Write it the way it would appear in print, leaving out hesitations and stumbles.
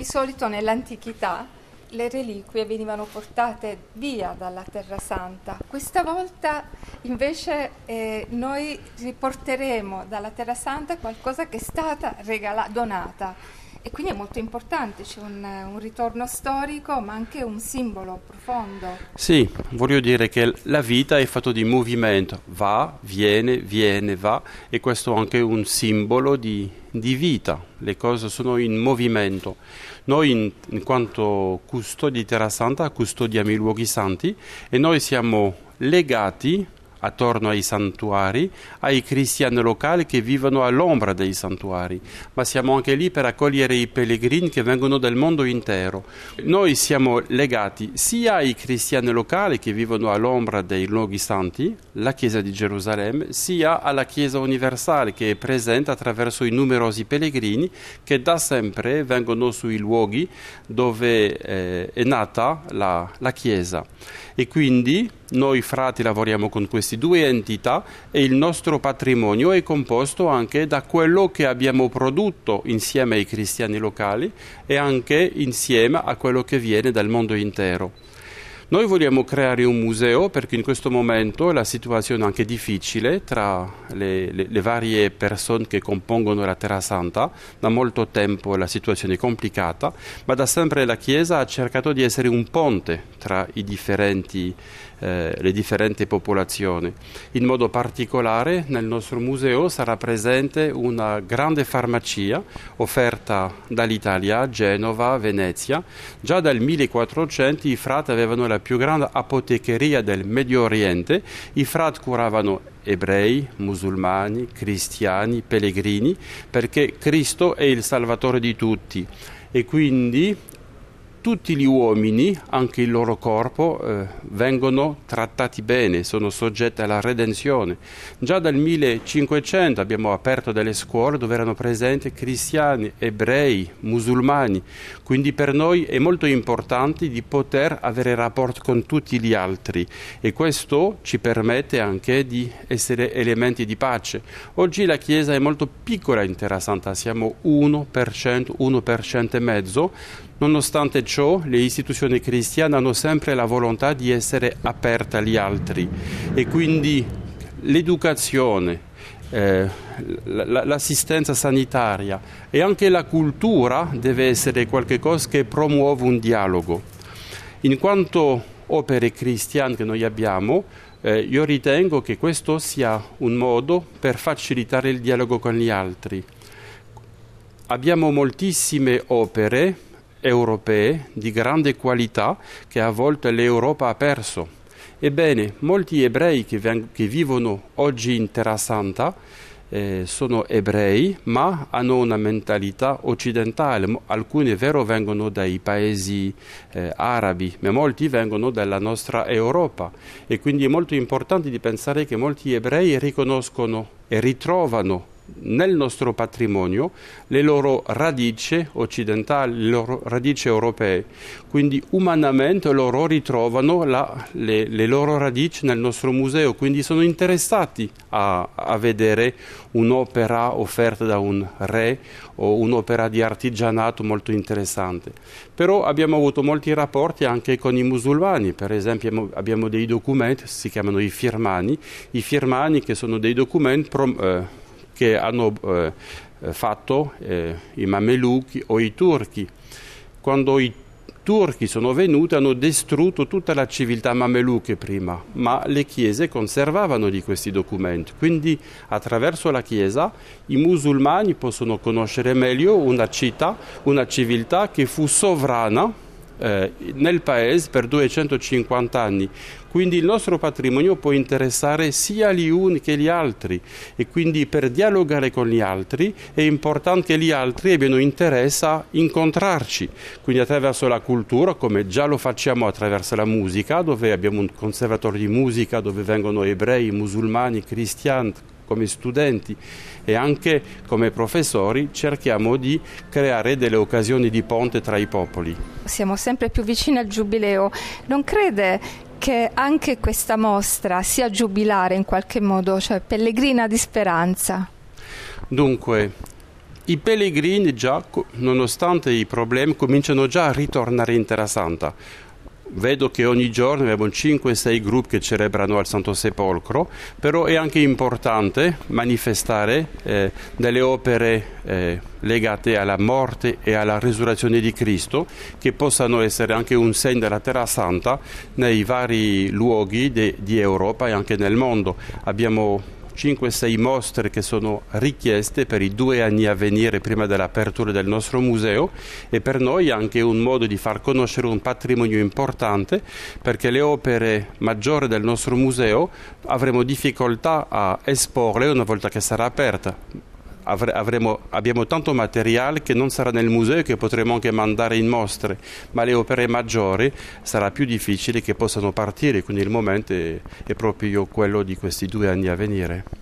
Di solito nell'antichità le reliquie venivano portate via dalla Terra Santa. Questa volta invece noi riporteremo dalla Terra Santa qualcosa che è stata donata. E quindi è molto importante, c'è un ritorno storico ma anche un simbolo profondo. Sì, voglio dire che la vita è fatta di movimento, va, viene, va, e questo è anche un simbolo di vita, le cose sono in movimento. Noi in quanto custodi di Terra Santa custodiamo i luoghi santi e noi siamo legati attorno ai santuari, ai cristiani locali che vivono all'ombra dei santuari, ma siamo anche lì per accogliere i pellegrini che vengono dal mondo intero. Noi siamo legati sia ai cristiani locali che vivono all'ombra dei luoghi santi, la Chiesa di Gerusalemme, sia alla Chiesa universale che è presente attraverso i numerosi pellegrini che da sempre vengono sui luoghi dove è nata la Chiesa. E quindi noi frati lavoriamo con queste due entità e il nostro patrimonio è composto anche da quello che abbiamo prodotto insieme ai cristiani locali e anche insieme a quello che viene dal mondo intero. Noi vogliamo creare un museo perché in questo momento la situazione è anche difficile tra le varie persone che compongono la Terra Santa. Da molto tempo la situazione è complicata, ma da sempre la Chiesa ha cercato di essere un ponte tra le differenti popolazioni. In modo particolare nel nostro museo sarà presente una grande farmacia offerta dall'Italia, Genova, Venezia. Già dal 1400 i frati avevano la più grande apotecheria del Medio Oriente. I frati curavano ebrei, musulmani, cristiani, pellegrini, perché Cristo è il Salvatore di tutti e quindi tutti gli uomini, anche il loro corpo, vengono trattati bene, sono soggetti alla redenzione. Già dal 1500 abbiamo aperto delle scuole dove erano presenti cristiani, ebrei, musulmani, quindi per noi è molto importante di poter avere rapporto con tutti gli altri e questo ci permette anche di essere elementi di pace. Oggi la Chiesa è molto piccola in Terra Santa, siamo 1%, 1% e mezzo. Nonostante ciò, le istituzioni cristiane hanno sempre la volontà di essere aperte agli altri e quindi l'educazione, l'assistenza sanitaria e anche la cultura deve essere qualcosa che promuove un dialogo. In quanto opere cristiane che noi abbiamo, io ritengo che questo sia un modo per facilitare il dialogo con gli altri. Abbiamo moltissime opere europee di grande qualità che a volte l'Europa ha perso. Ebbene, molti ebrei che vivono oggi in Terra Santa sono ebrei ma hanno una mentalità occidentale. Alcuni è vero vengono dai paesi arabi, ma molti vengono dalla nostra Europa e quindi è molto importante di pensare che molti ebrei riconoscono e ritrovano nel nostro patrimonio le loro radici occidentali, le loro radici europee. Quindi umanamente loro ritrovano le loro radici nel nostro museo, quindi sono interessati a vedere un'opera offerta da un re o un'opera di artigianato molto interessante. Però abbiamo avuto molti rapporti anche con i musulmani, per esempio abbiamo dei documenti, si chiamano i firmani che sono dei documenti che hanno fatto i Mameluchi o i turchi. Quando i turchi sono venuti hanno distrutto tutta la civiltà mameluche prima, ma le chiese conservavano di questi documenti. Quindi attraverso la chiesa i musulmani possono conoscere meglio una città, una civiltà che fu sovrana nel paese per 250 anni. Quindi il nostro patrimonio può interessare sia gli uni che gli altri e quindi per dialogare con gli altri è importante che gli altri abbiano interesse a incontrarci, quindi attraverso la cultura, come già lo facciamo attraverso la musica, dove abbiamo un conservatorio di musica dove vengono ebrei, musulmani, cristiani come studenti e anche come professori cerchiamo di creare delle occasioni di ponte tra i popoli. Siamo sempre più vicini al Giubileo. Non crede che anche questa mostra sia giubilare in qualche modo, cioè pellegrina di speranza? Dunque, I pellegrini già, nonostante i problemi, cominciano già a ritornare in Terra Santa. Vedo che ogni giorno abbiamo 5-6 gruppi che celebrano al Santo Sepolcro, però è anche importante manifestare delle opere legate alla morte e alla risurrezione di Cristo, che possano essere anche un segno della Terra Santa nei vari luoghi di Europa e anche nel mondo. Abbiamo 5-6 mostre che sono richieste per i 2 anni a venire prima dell'apertura del nostro museo, e per noi è anche un modo di far conoscere un patrimonio importante, perché le opere maggiori del nostro museo avremo difficoltà a esporle una volta che sarà aperta. Abbiamo tanto materiale che non sarà nel museo e che potremo anche mandare in mostre, ma le opere maggiori sarà più difficile che possano partire, quindi il momento è proprio quello di questi 2 anni a venire.